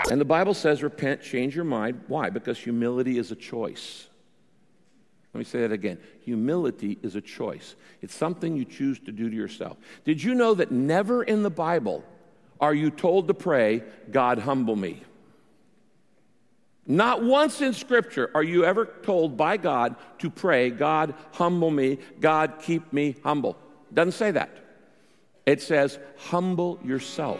And the Bible says, repent, change your mind. Why? Because humility is a choice. Let me say that again. Humility is a choice. It's something you choose to do to yourself. Did you know that never in the Bible are you told to pray, God, humble me? Not once in Scripture are you ever told by God to pray, God, humble me, God, keep me humble. Doesn't say that. It says, humble yourself.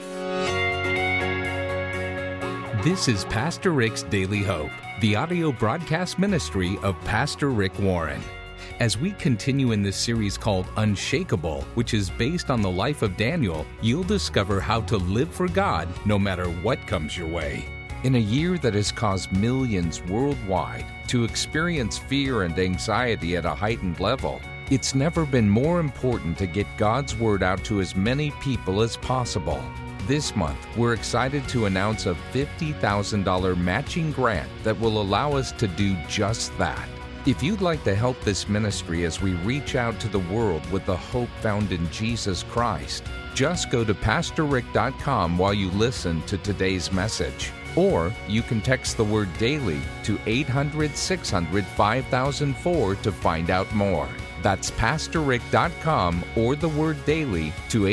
This is Pastor Rick's Daily Hope, the audio broadcast ministry of Pastor Rick Warren. As we continue in this series called Unshakable, which is based on the life of Daniel, you'll discover how to live for God no matter what comes your way. In a year that has caused millions worldwide to experience fear and anxiety at a heightened level, it's never been more important to get God's word out to as many people as possible. This month, we're excited to announce a $50,000 matching grant that will allow us to do just that. If you'd like to help this ministry as we reach out to the world with the hope found in Jesus Christ, just go to PastorRick.com while you listen to today's message. Or you can text the word DAILY to 800-600-5004 to find out more. That's PastorRick.com or the word DAILY to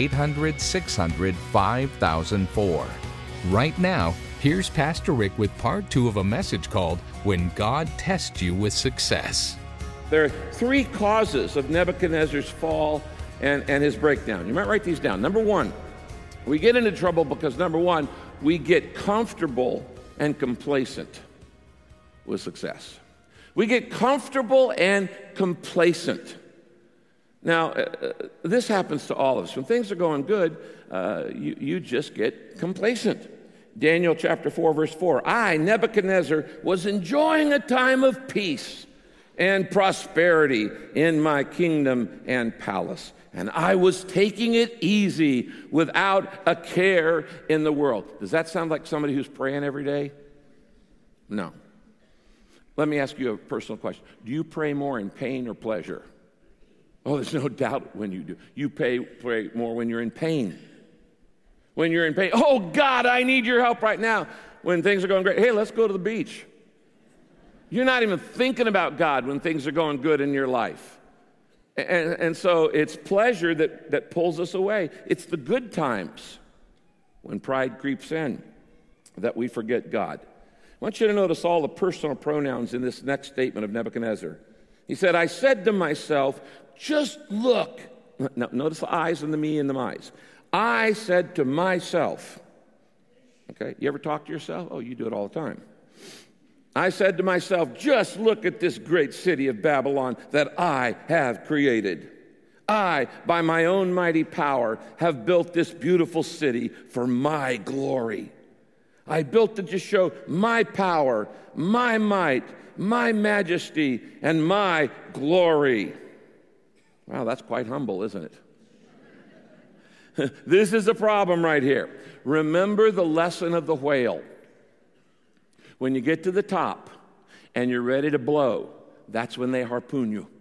800-600-5004. Right now, here's Pastor Rick with part 2 of a message called When God Tests You with Success. There are 3 causes of Nebuchadnezzar's fall and his breakdown. You might write these down. Number 1, we get into trouble because, number 1, we get comfortable and complacent with success. We get comfortable and complacent. Now, this happens to all of us. When things are going good, you just get complacent. Daniel chapter 4, verse 4, I, Nebuchadnezzar, was enjoying a time of peace and prosperity in my kingdom and palace. And I was taking it easy without a care in the world. Does that sound like somebody who's praying every day? No. Let me ask you a personal question. Do you pray more in pain or pleasure? Oh, there's no doubt when you do. You pray more when you're in pain. When you're in pain, oh, God, I need your help right now. When things are going great, hey, let's go to the beach. You're not even thinking about God when things are going good in your life. And so it's pleasure that pulls us away. It's the good times when pride creeps in that we forget God. I want you to notice all the personal pronouns in this next statement of Nebuchadnezzar. He said, I said to myself, just look. Now, notice the eyes and the me and the my's. I said to myself. Okay, you ever talk to yourself? Oh, you do it all the time. I said to myself, just look at this great city of Babylon that I have created. I, by my own mighty power, have built this beautiful city for my glory. I built it to show my power, my might, my majesty, and my glory. Wow, that's quite humble, isn't it? This is a problem right here. Remember the lesson of the whale. When you get to the top and you're ready to blow, that's when they harpoon you.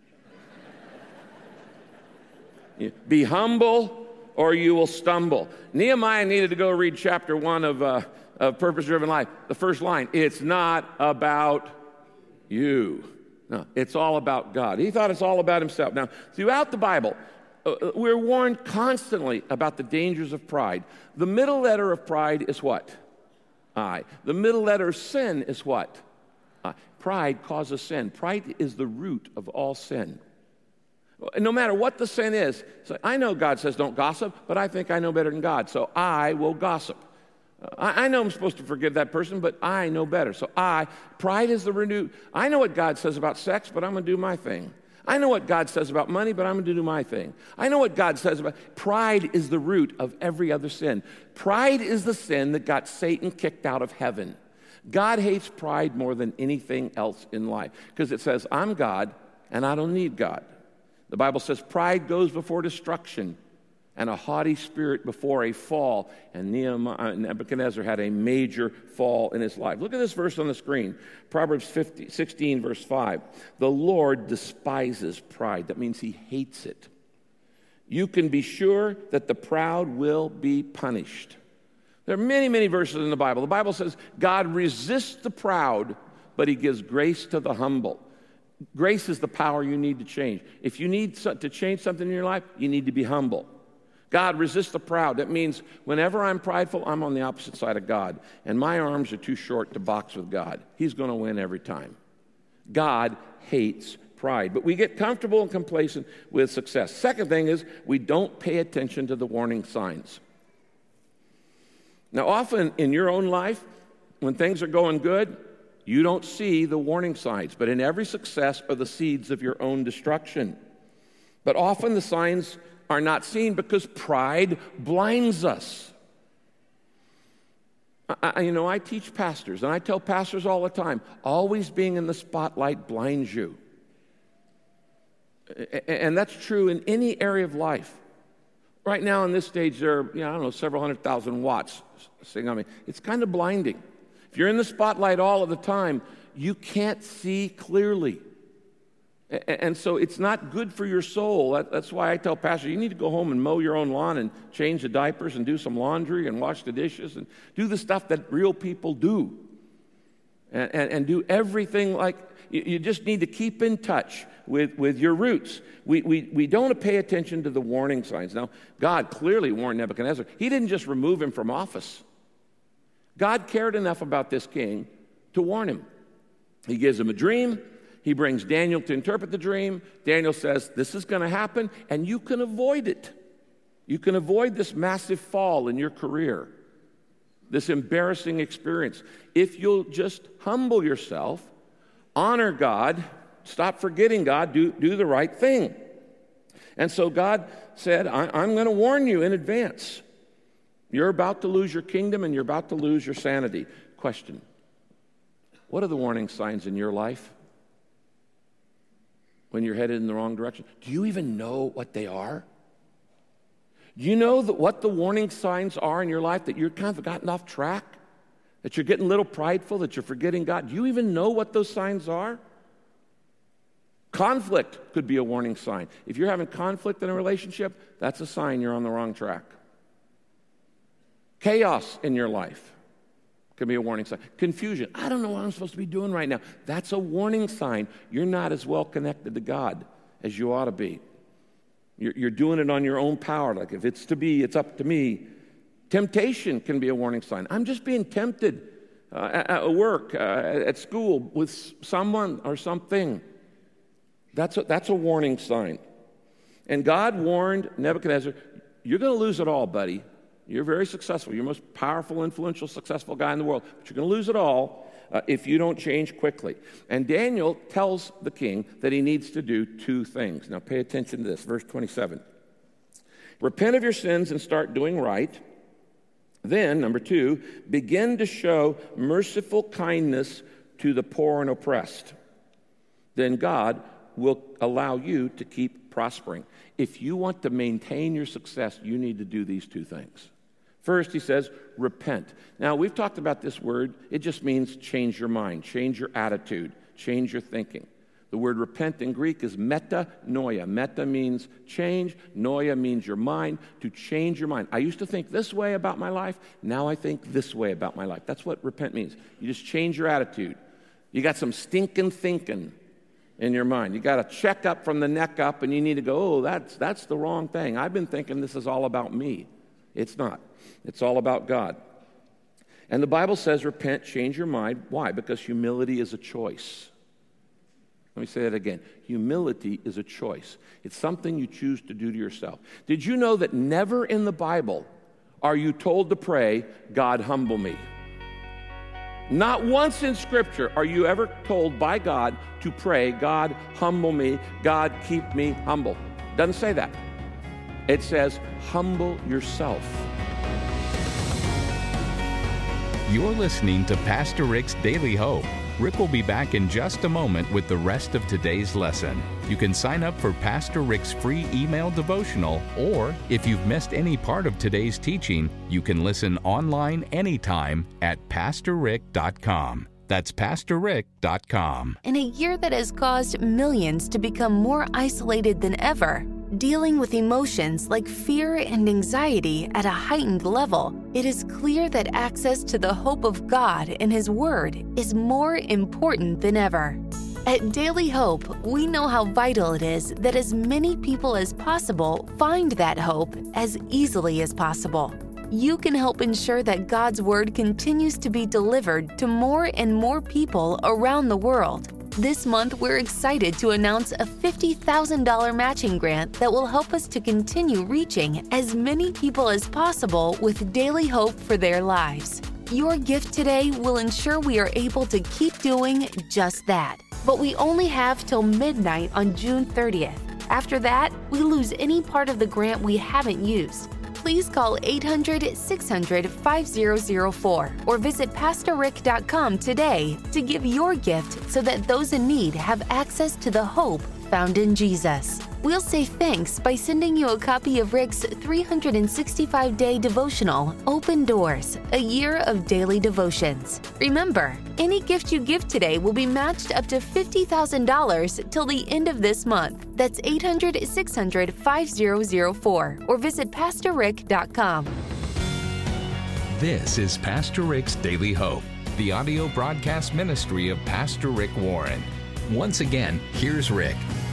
Be humble or you will stumble. Nehemiah needed to go read chapter 1 of Purpose-Driven Life. The first line, it's not about you. No, it's all about God. He thought it's all about himself. Now, throughout the Bible, we're warned constantly about the dangers of pride. The middle letter of pride is what? I. The middle letter of sin is what? I. Pride causes sin. Pride is the root of all sin. No matter what the sin is, so I know God says don't gossip, but I think I know better than God, so I will gossip. I know I'm supposed to forgive that person, but I know better. So pride is the root. I know what God says about sex, but I'm going to do my thing. I know what God says about money, but I'm going to do my thing. I know what God says about... Pride is the root of every other sin. Pride is the sin that got Satan kicked out of heaven. God hates pride more than anything else in life because it says, I'm God and I don't need God. The Bible says pride goes before destruction and a haughty spirit before a fall. And Nebuchadnezzar had a major fall in his life. Look at this verse on the screen. Proverbs 16, verse 5. The Lord despises pride. That means he hates it. You can be sure that the proud will be punished. There are many, many verses in the Bible. The Bible says God resists the proud, but he gives grace to the humble. Grace is the power you need to change. If you need to change something in your life, you need to be humble. God resists the proud. That means whenever I'm prideful, I'm on the opposite side of God, and my arms are too short to box with God. He's going to win every time. God hates pride, but we get comfortable and complacent with success. Second thing is we don't pay attention to the warning signs. Now, often in your own life, when things are going good, you don't see the warning signs, but in every success are the seeds of your own destruction. But often the signs are not seen because pride blinds us. I teach pastors, and I tell pastors all the time, always being in the spotlight blinds you. And that's true in any area of life. Right now in this stage, there are, several 100,000 watts sitting on me. It's kind of blinding. If you're in the spotlight all of the time, you can't see clearly. And so it's not good for your soul. That's why I tell pastors, you need to go home and mow your own lawn and change the diapers and do some laundry and wash the dishes and do the stuff that real people do. And do everything like, you just need to keep in touch with your roots. We don't pay attention to the warning signs. Now, God clearly warned Nebuchadnezzar. He didn't just remove him from office. God cared enough about this king to warn him. He gives him a dream. He brings Daniel to interpret the dream. Daniel says, this is going to happen, and you can avoid it. You can avoid this massive fall in your career, this embarrassing experience, if you'll just humble yourself, honor God, stop forgetting God, do the right thing. And so God said, I'm going to warn you in advance. You're about to lose your kingdom, and you're about to lose your sanity. Question, what are the warning signs in your life when you're headed in the wrong direction? Do you even know what they are? Do you know what the warning signs are in your life, that you're kind of gotten off track, that you're getting a little prideful, that you're forgetting God? Do you even know what those signs are? Conflict could be a warning sign. If you're having conflict in a relationship, that's a sign you're on the wrong track. Chaos in your life can be a warning sign. Confusion. I don't know what I'm supposed to be doing right now. That's a warning sign. You're not as well connected to God as you ought to be. You're doing it on your own power. Like, if it's to be, it's up to me. Temptation can be a warning sign. I'm just being tempted at work, at school, with someone or something. That's a warning sign. And God warned Nebuchadnezzar, you're going to lose it all, buddy. You're very successful. You're the most powerful, influential, successful guy in the world. But you're going to lose it all if you don't change quickly. And Daniel tells the king that he needs to do two things. Now pay attention to this, verse 27. Repent of your sins and start doing right. Then, number 2, begin to show merciful kindness to the poor and oppressed. Then God will allow you to keep prospering. If you want to maintain your success, you need to do these two things. First, he says, repent. Now, we've talked about this word. It just means change your mind, change your attitude, change your thinking. The word repent in Greek is metanoia. Meta means change. Noia means your mind, to change your mind. I used to think this way about my life. Now I think this way about my life. That's what repent means. You just change your attitude. You got some stinking thinking in your mind. You got a checkup from the neck up, and you need to go, oh, that's the wrong thing. I've been thinking this is all about me. It's not. It's all about God. And the Bible says repent, change your mind. Why? Because humility is a choice. Let me say that again. Humility is a choice. It's something you choose to do to yourself. Did you know that never in the Bible are you told to pray, God, humble me? Not once in Scripture are you ever told by God to pray, God, humble me, God, keep me humble. Doesn't say that. It says, humble yourself. You're listening to Pastor Rick's Daily Hope. Rick will be back in just a moment with the rest of today's lesson. You can sign up for Pastor Rick's free email devotional, or if you've missed any part of today's teaching, you can listen online anytime at PastorRick.com. That's PastorRick.com. In a year that has caused millions to become more isolated than ever, Dealing with emotions like fear and anxiety at a heightened level, it is clear that access to the hope of God and His Word is more important than ever. At Daily Hope, we know how vital it is that as many people as possible find that hope as easily as possible. You can help ensure that God's Word continues to be delivered to more and more people around the world. This month, we're excited to announce a $50,000 matching grant that will help us to continue reaching as many people as possible with daily hope for their lives. Your gift today will ensure we are able to keep doing just that. But we only have till midnight on June 30th. After that, we lose any part of the grant we haven't used. Please call 800-600-5004 or visit PastorRick.com today to give your gift so that those in need have access to the hope found in Jesus. We'll say thanks by sending you a copy of Rick's 365-day devotional, Open Doors, a year of daily devotions. Remember, any gift you give today will be matched up to $50,000 till the end of this month. That's 800-600-5004 or visit PastorRick.com. This is Pastor Rick's Daily Hope, the audio broadcast ministry of Pastor Rick Warren. Once again, here's Rick.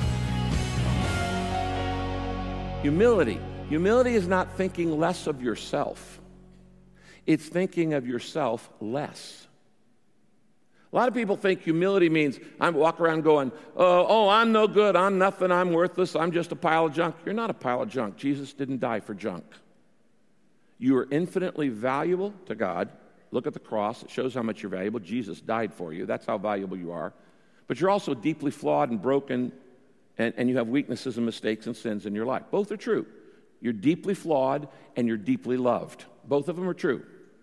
Humility. Humility is not thinking less of yourself. It's thinking of yourself less. A lot of people think humility means I walk around going, oh, I'm no good, I'm nothing, I'm worthless, I'm just a pile of junk. You're not a pile of junk. Jesus didn't die for junk. You are infinitely valuable to God. Look at the cross. It shows how much you're valuable. Jesus died for you. That's how valuable you are. But you're also deeply flawed and broken, and you have weaknesses and mistakes and sins in your life. Both are true. You're deeply flawed and you're deeply loved. Both of them are true.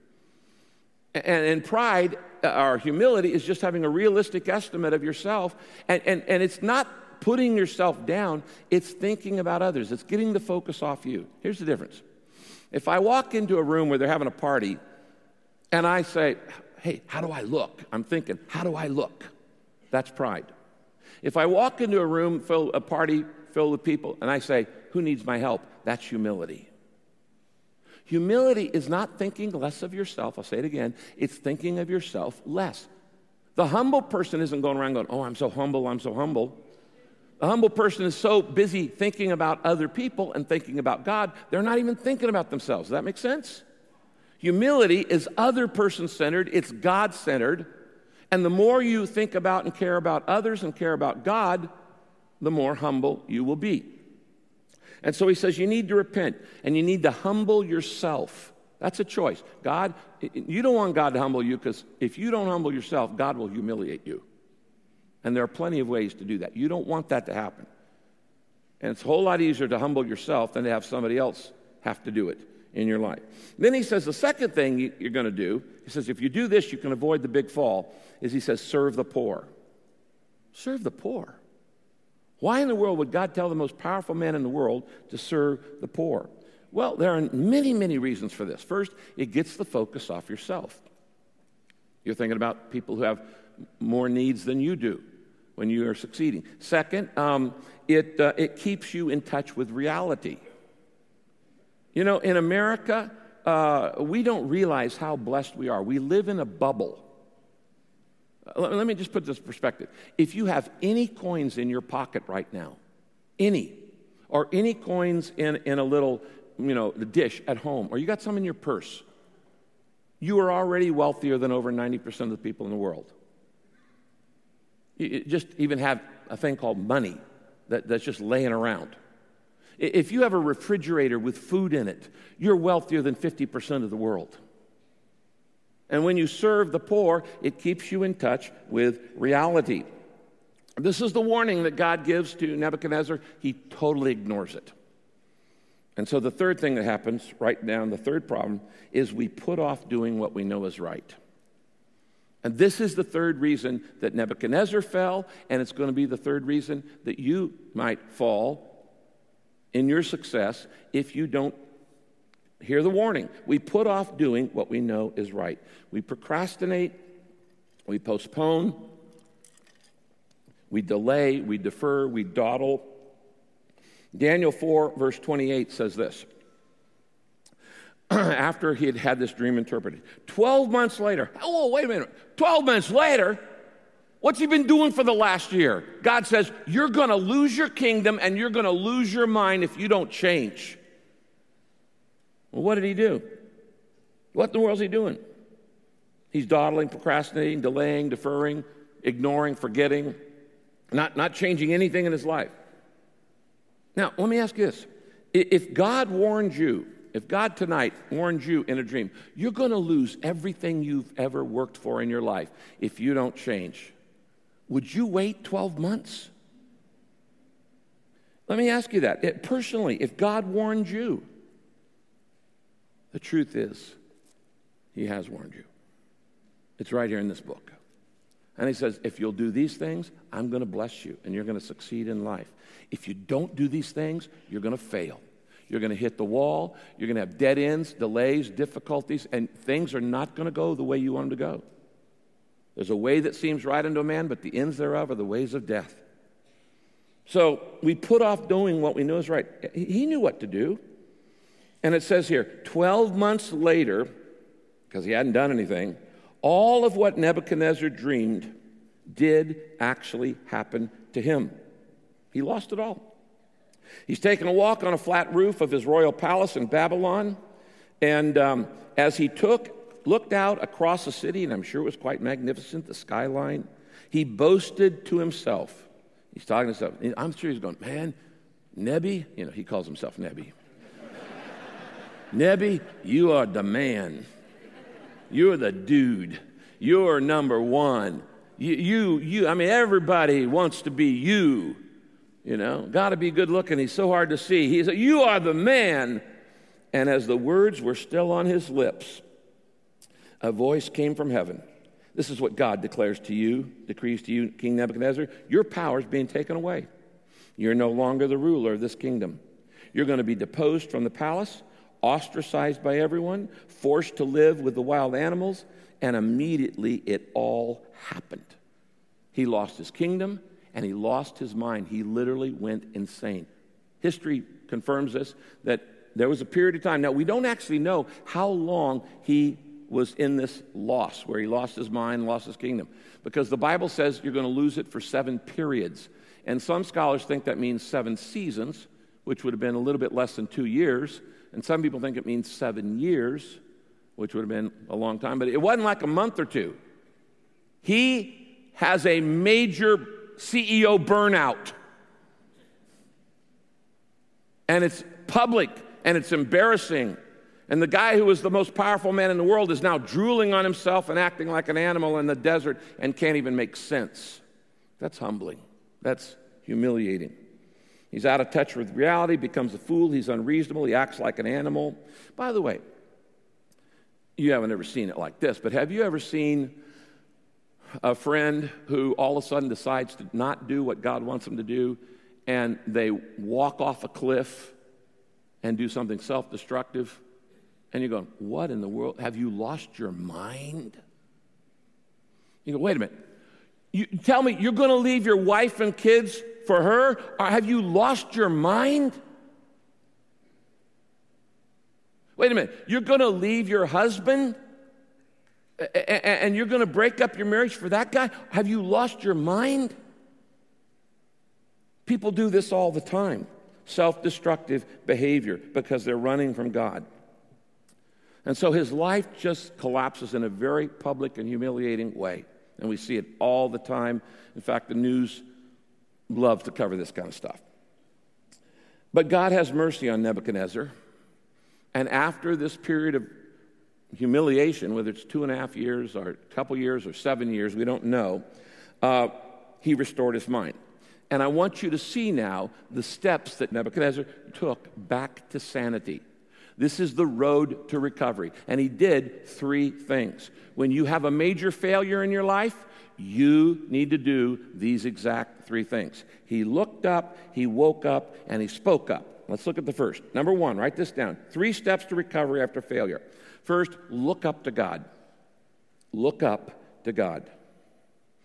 And pride, or humility, is just having a realistic estimate of yourself. And it's not putting yourself down. It's thinking about others. It's getting the focus off you. Here's the difference. If I walk into a room where they're having a party and I say, hey, how do I look? I'm thinking, how do I look? That's pride. If I walk into a party filled with people, and I say, who needs my help? That's humility. Humility is not thinking less of yourself. I'll say it again. It's thinking of yourself less. The humble person isn't going around going, oh, I'm so humble, I'm so humble. The humble person is so busy thinking about other people and thinking about God, they're not even thinking about themselves. Does that make sense? Humility is other person-centered. It's God-centered. And the more you think about and care about others and care about God, the more humble you will be. And so he says you need to repent and you need to humble yourself. That's a choice. God, you don't want God to humble you, because if you don't humble yourself, God will humiliate you. And there are plenty of ways to do that. You don't want that to happen. And it's a whole lot easier to humble yourself than to have somebody else have to do it in your life. Then he says the second thing you're going to do, he says if you do this, you can avoid the big fall, is he says serve the poor. Serve the poor. Why in the world would God tell the most powerful man in the world to serve the poor? Well, there are many, many reasons for this. First, it gets the focus off yourself. You're thinking about people who have more needs than you do when you are succeeding. Second, it keeps you in touch with reality. You know, in America, we don't realize how blessed we are. We live in a bubble. Let me just put this in perspective. If you have any coins in your pocket right now, or any coins in a little, the dish at home, or you got some in your purse, you are already wealthier than over 90% of the people in the world. You just even have a thing called money that's just laying around. If you have a refrigerator with food in it, you're wealthier than 50% of the world. And when you serve the poor, it keeps you in touch with reality. This is the warning that God gives to Nebuchadnezzar. He totally ignores it. And so the third thing that happens, write down the third problem, is we put off doing what we know is right. And this is the third reason that Nebuchadnezzar fell, and it's going to be the third reason that you might fall in your success if you don't hear the warning. We put off doing what we know is right. We procrastinate, we postpone, we delay, we defer, we dawdle. Daniel 4, verse 28 says this. After he had had this dream interpreted. 12 months later. Oh, wait a minute. 12 months later? What's he been doing for the last year? God says, you're going to lose your kingdom and you're going to lose your mind if you don't change. Well, what did he do? What in the world is he doing? He's dawdling, procrastinating, delaying, deferring, ignoring, forgetting, not changing anything in his life. Now, let me ask you this. If God warned you, if God tonight warned you in a dream, you're going to lose everything you've ever worked for in your life if you don't change, would you wait 12 months? Let me ask you that. Personally, if God warned you, the truth is, he has warned you. It's right here in this book. And he says, if you'll do these things, I'm going to bless you, and you're going to succeed in life. If you don't do these things, you're going to fail. You're going to hit the wall. You're going to have dead ends, delays, difficulties, and things are not going to go the way you want them to go. There's a way that seems right unto a man, but the ends thereof are the ways of death. So we put off doing what we know is right. He knew what to do. And it says here, 12 months later, because he hadn't done anything, all of what Nebuchadnezzar dreamed did actually happen to him. He lost it all. He's taken a walk on a flat roof of his royal palace in Babylon, and as he looked out across the city, and I'm sure it was quite magnificent, the skyline, he boasted to himself. He's talking to himself. I'm sure he's going, man, Nebi, he calls himself Nebi. Nebi, you are the man. You're the dude. You're number one. I mean, everybody wants to be you. Got to be good looking. He's so hard to see. He said, you are the man. And as the words were still on his lips, a voice came from heaven. This is what God declares to you, decrees to you, King Nebuchadnezzar. Your power is being taken away. You're no longer the ruler of this kingdom. You're going to be deposed from the palace, ostracized by everyone, forced to live with the wild animals, and immediately it all happened. He lost his kingdom, and he lost his mind. He literally went insane. History confirms this, that there was a period of time. Now, we don't actually know how long he was in this loss, where he lost his mind, lost his kingdom, because the Bible says you're going to lose it for 7 periods. And some scholars think that means 7 seasons, which would have been a little bit less than 2 years. And some people think it means 7 years, which would have been a long time. But it wasn't like a month or two. He has a major CEO burnout. And it's public, and it's embarrassing. And the guy who was the most powerful man in the world is now drooling on himself and acting like an animal in the desert and can't even make sense. That's humbling. That's humiliating. He's out of touch with reality, becomes a fool, he's unreasonable, he acts like an animal. By the way, you haven't ever seen it like this, but have you ever seen a friend who all of a sudden decides to not do what God wants them to do, and they walk off a cliff and do something self-destructive? And you're going, what in the world? Have you lost your mind? You go, wait a minute. You tell me you're going to leave your wife and kids for her? Or have you lost your mind? Wait a minute. You're going to leave your husband and you're going to break up your marriage for that guy? Have you lost your mind? People do this all the time. Self-destructive behavior because they're running from God. And so his life just collapses in a very public and humiliating way. And we see it all the time. In fact, the news loves to cover this kind of stuff. But God has mercy on Nebuchadnezzar. And after this period of humiliation, whether it's 2.5 years or a couple years or 7 years, we don't know, he restored his mind. And I want you to see now the steps that Nebuchadnezzar took back to sanity. This is the road to recovery. And he did 3 things. When you have a major failure in your life, you need to do these exact 3 things. He looked up, he woke up, and he spoke up. Let's look at the first. Number 1, write this down. 3 steps to recovery after failure. First, look up to God. Look up to God.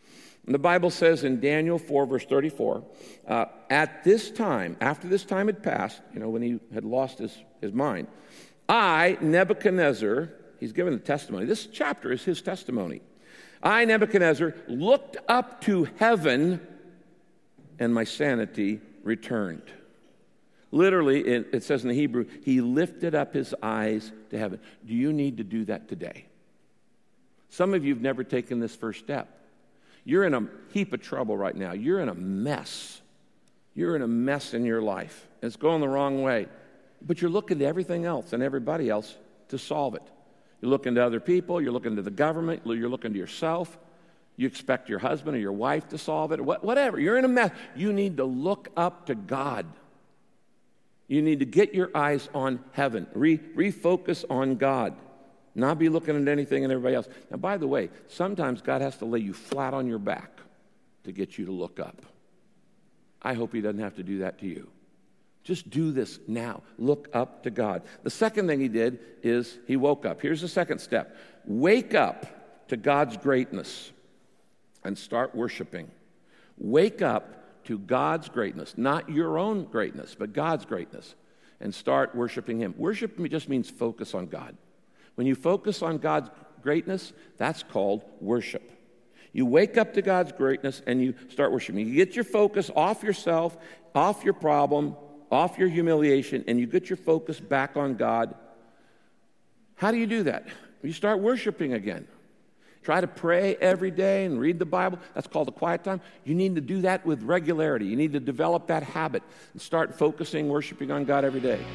And the Bible says in Daniel 4, verse 34, at this time, after this time had passed, when he had lost his mind, I, Nebuchadnezzar, he's given the testimony. This chapter is his testimony. I, Nebuchadnezzar, looked up to heaven, and my sanity returned. Literally, it says in the Hebrew, he lifted up his eyes to heaven. Do you need to do that today? Some of you have never taken this first step. You're in a heap of trouble right now. You're in a mess. You're in a mess in your life. It's going the wrong way. But you're looking to everything else and everybody else to solve it. You're looking to other people. You're looking to the government. You're looking to yourself. You expect your husband or your wife to solve it. Whatever. You're in a mess. You need to look up to God. You need to get your eyes on heaven. Refocus on God. Not be looking at anything and everybody else. Now, by the way, sometimes God has to lay you flat on your back to get you to look up. I hope he doesn't have to do that to you. Just do this now. Look up to God. The second thing he did is he woke up. Here's the second step. Wake up to God's greatness and start worshiping. Wake up to God's greatness, not your own greatness, but God's greatness, and start worshiping him. Worship just means focus on God. When you focus on God's greatness, that's called worship. You wake up to God's greatness and you start worshiping. You get your focus off yourself, off your problem, off your humiliation, and you get your focus back on God. How do you do that? You start worshiping again. Try to pray every day and read the Bible. That's called a quiet time. You need to do that with regularity. You need to develop that habit and start focusing, worshiping on God every day.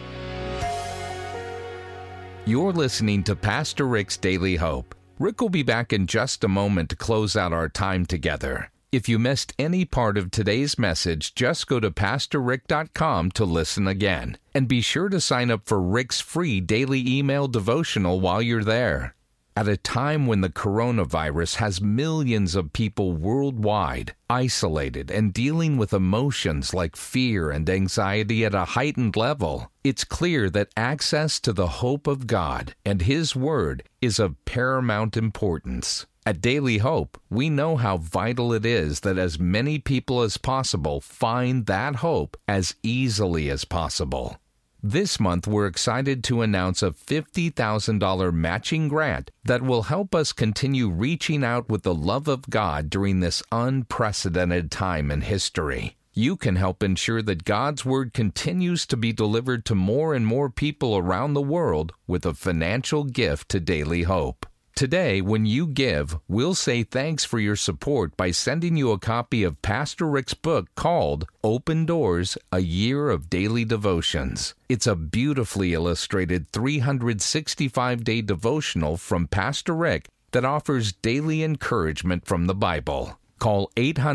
You're listening to Pastor Rick's Daily Hope. Rick will be back in just a moment to close out our time together. If you missed any part of today's message, just go to PastorRick.com to listen again. And be sure to sign up for Rick's free daily email devotional while you're there. At a time when the coronavirus has millions of people worldwide isolated and dealing with emotions like fear and anxiety at a heightened level, it's clear that access to the hope of God and His Word is of paramount importance. At Daily Hope, we know how vital it is that as many people as possible find that hope as easily as possible. This month, we're excited to announce a $50,000 matching grant that will help us continue reaching out with the love of God during this unprecedented time in history. You can help ensure that God's Word continues to be delivered to more and more people around the world with a financial gift to Daily Hope. Today, when you give, we'll say thanks for your support by sending you a copy of Pastor Rick's book called Open Doors, A Year of Daily Devotions. It's a beautifully illustrated 365-day devotional from Pastor Rick that offers daily encouragement from the Bible. Call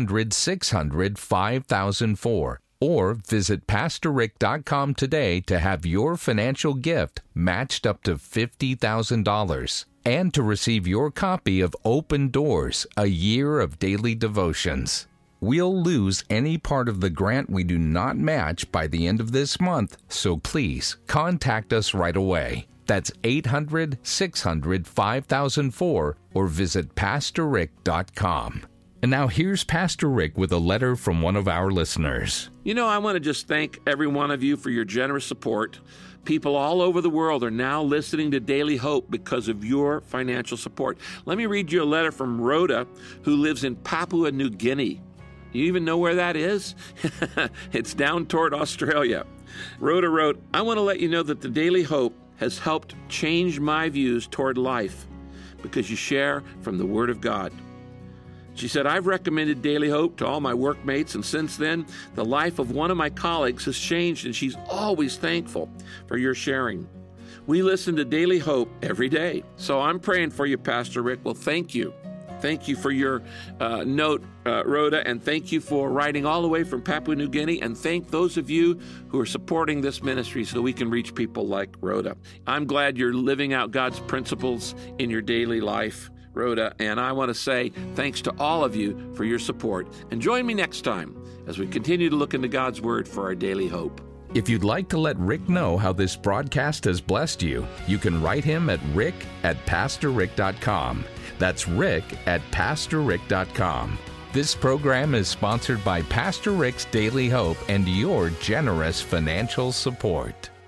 800-600-5004 or visit PastorRick.com today to have your financial gift matched up to $50,000. And to receive your copy of Open Doors, A Year of Daily Devotions. We'll lose any part of the grant we do not match by the end of this month, so please contact us right away. That's 800-600-5004 or visit PastorRick.com. And now here's Pastor Rick with a letter from one of our listeners. I want to just thank every one of you for your generous support. People all over the world are now listening to Daily Hope because of your financial support. Let me read you a letter from Rhoda, who lives in Papua New Guinea. You even know where that is? It's down toward Australia. Rhoda wrote, I want to let you know that the Daily Hope has helped change my views toward life because you share from the Word of God. She said, I've recommended Daily Hope to all my workmates, and since then, the life of one of my colleagues has changed, and she's always thankful for your sharing. We listen to Daily Hope every day, so I'm praying for you, Pastor Rick. Well, thank you. Thank you for your note, Rhoda, and thank you for writing all the way from Papua New Guinea, and thank those of you who are supporting this ministry so we can reach people like Rhoda. I'm glad you're living out God's principles in your daily life, Rhoda, and I want to say thanks to all of you for your support. And join me next time as we continue to look into God's Word for our daily hope. If you'd like to let Rick know how this broadcast has blessed you, you can write him at rick@pastorrick.com. That's rick@pastorrick.com. This program is sponsored by Pastor Rick's Daily Hope and your generous financial support.